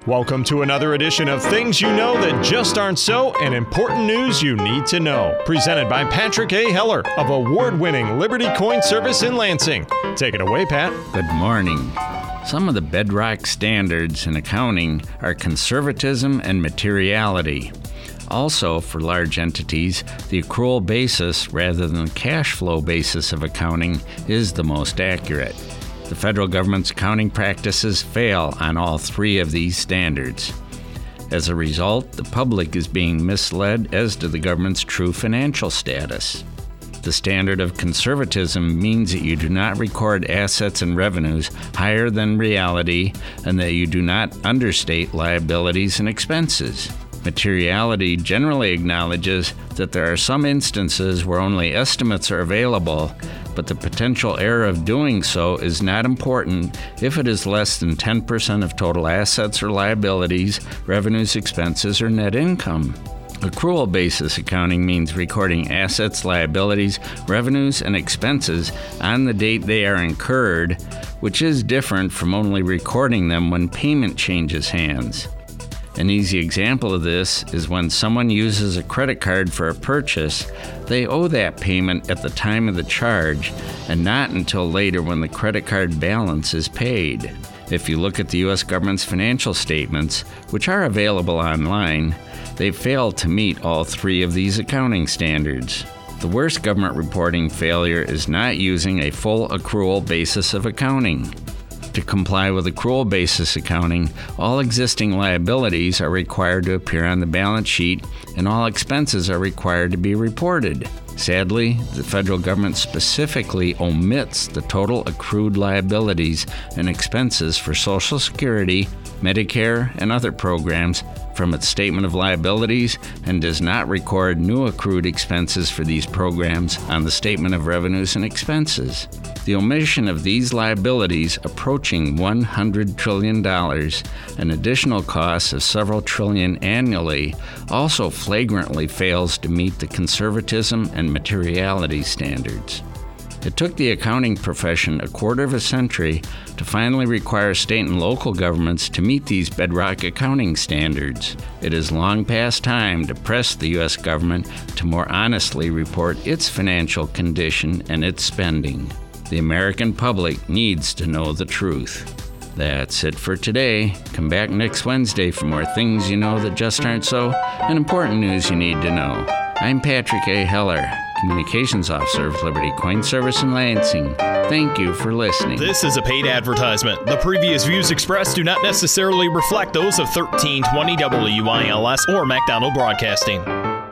Welcome to another edition of Things You Know That Just Aren't So and Important News You Need to Know. Presented by Patrick A. Heller of award-winning Liberty Coin Service in Lansing. Take it away, Pat. Good morning. Some of the bedrock standards in accounting are conservatism and materiality. Also, for large entities, the accrual basis rather than the cash flow basis of accounting is the most accurate. The federal government's accounting practices fail on all three of these standards. As a result, the public is being misled as to the government's true financial status. The standard of conservatism means that you do not record assets and revenues higher than reality and that you do not understate liabilities and expenses. Materiality generally acknowledges that there are some instances where only estimates are available, but the potential error of doing so is not important if it is less than 10% of total assets or liabilities, revenues, expenses, or net income. Accrual basis accounting means recording assets, liabilities, revenues, and expenses on the date they are incurred, which is different from only recording them when payment changes hands. An easy example of this is when someone uses a credit card for a purchase, they owe that payment at the time of the charge and not until later when the credit card balance is paid. If you look at the U.S. government's financial statements, which are available online, they fail to meet all three of these accounting standards. The worst government reporting failure is not using a full accrual basis of accounting. To comply with accrual basis accounting, all existing liabilities are required to appear on the balance sheet and all expenses are required to be reported. Sadly, the federal government specifically omits the total accrued liabilities and expenses for Social Security, Medicare, and other programs from its statement of liabilities and does not record new accrued expenses for these programs on the statement of revenues and expenses. The omission of these liabilities approaching $100 trillion, an additional cost of several trillion annually, also flagrantly fails to meet the conservatism and materiality standards. It took the accounting profession a quarter of a century to finally require state and local governments to meet these bedrock accounting standards. It is long past time to press the U.S. government to more honestly report its financial condition and its spending. The American public needs to know the truth. That's it for today. Come back next Wednesday for more things you know that just aren't so and important news you need to know. I'm Patrick A. Heller, Communications Officer of Liberty Coin Service in Lansing. Thank you for listening. This is a paid advertisement. The previous views expressed do not necessarily reflect those of 1320 WILS or McDonald Broadcasting.